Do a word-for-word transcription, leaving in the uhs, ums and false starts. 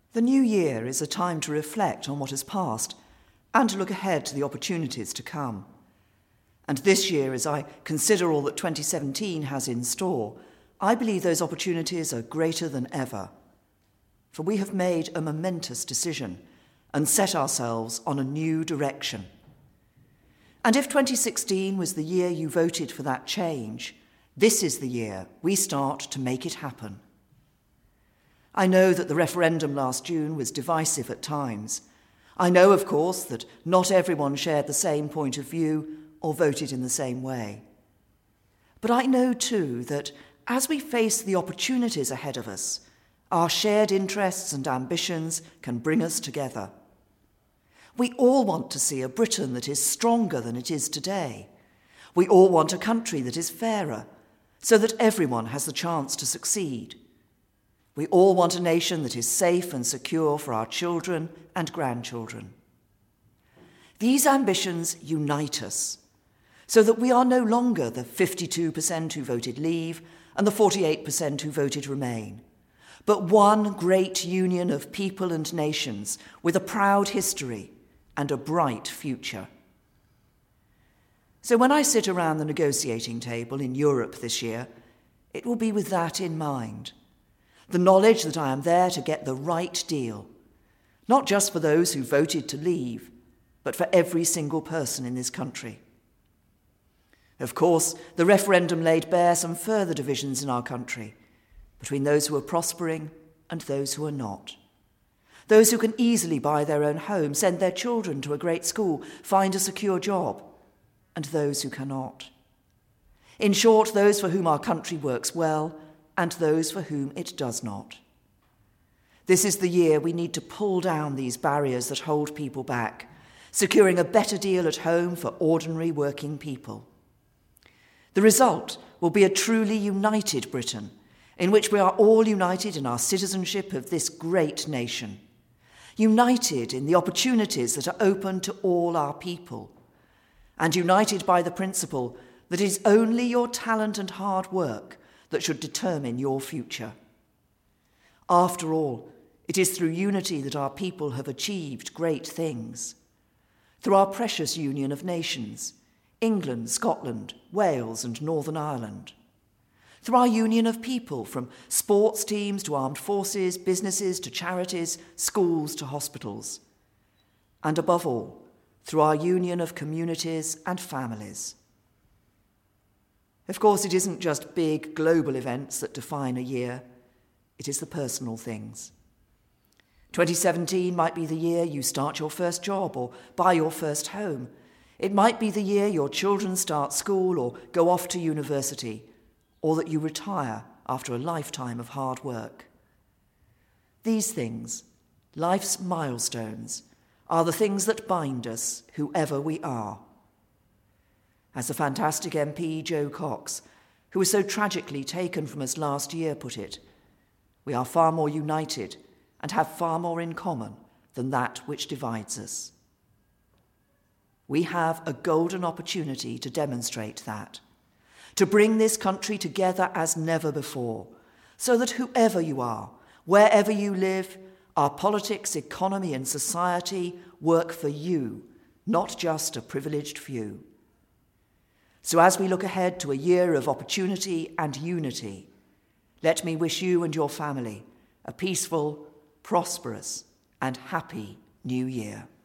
The new year is a time to reflect on what has passed and to look ahead to the opportunities to come. And this year, as I consider all that twenty seventeen has in store, I believe those opportunities are greater than ever. For we have made a momentous decision and set ourselves on a new direction. And if twenty sixteen was the year you voted for that change, this is the year we start to make it happen. I know that the referendum last June was divisive at times. I know, of course, that not everyone shared the same point of view or voted in the same way. But I know too that as we face the opportunities ahead of us, our shared interests and ambitions can bring us together. We all want to see a Britain that is stronger than it is today. We all want a country that is fairer, so that everyone has the chance to succeed. We all want a nation that is safe and secure for our children and grandchildren. These ambitions unite us, so that we are no longer the fifty-two percent who voted Leave and the forty-eight percent who voted Remain, but one great union of people and nations with a proud history and a bright future. So when I sit around the negotiating table in Europe this year, it will be with that in mind. The knowledge that I am there to get the right deal, not just for those who voted to leave, but for every single person in this country. Of course, the referendum laid bare some further divisions in our country, between those who are prospering and those who are not. Those who can easily buy their own home, send their children to a great school, find a secure job, and those who cannot. In short, those for whom our country works well, and those for whom it does not. This is the year we need to pull down these barriers that hold people back, securing a better deal at home for ordinary working people. The result will be a truly united Britain, in which we are all united in our citizenship of this great nation, united in the opportunities that are open to all our people, and united by the principle that it is only your talent and hard work that should determine your future. After all, it is through unity that our people have achieved great things. Through our precious union of nations, England, Scotland, Wales and Northern Ireland. Through our union of people, from sports teams to armed forces, businesses to charities, schools to hospitals. And above all, through our union of communities and families. Of course, it isn't just big global events that define a year. It is the personal things. twenty seventeen might be the year you start your first job or buy your first home. It might be the year your children start school or go off to university, or that you retire after a lifetime of hard work. These things, life's milestones, are the things that bind us, whoever we are. As the fantastic M P Jo Cox, who was so tragically taken from us last year, put it, we are far more united and have far more in common than that which divides us. We have a golden opportunity to demonstrate that, to bring this country together as never before, so that whoever you are, wherever you live, our politics, economy and society work for you, not just a privileged few. So as we look ahead to a year of opportunity and unity, let me wish you and your family a peaceful, prosperous and happy new year.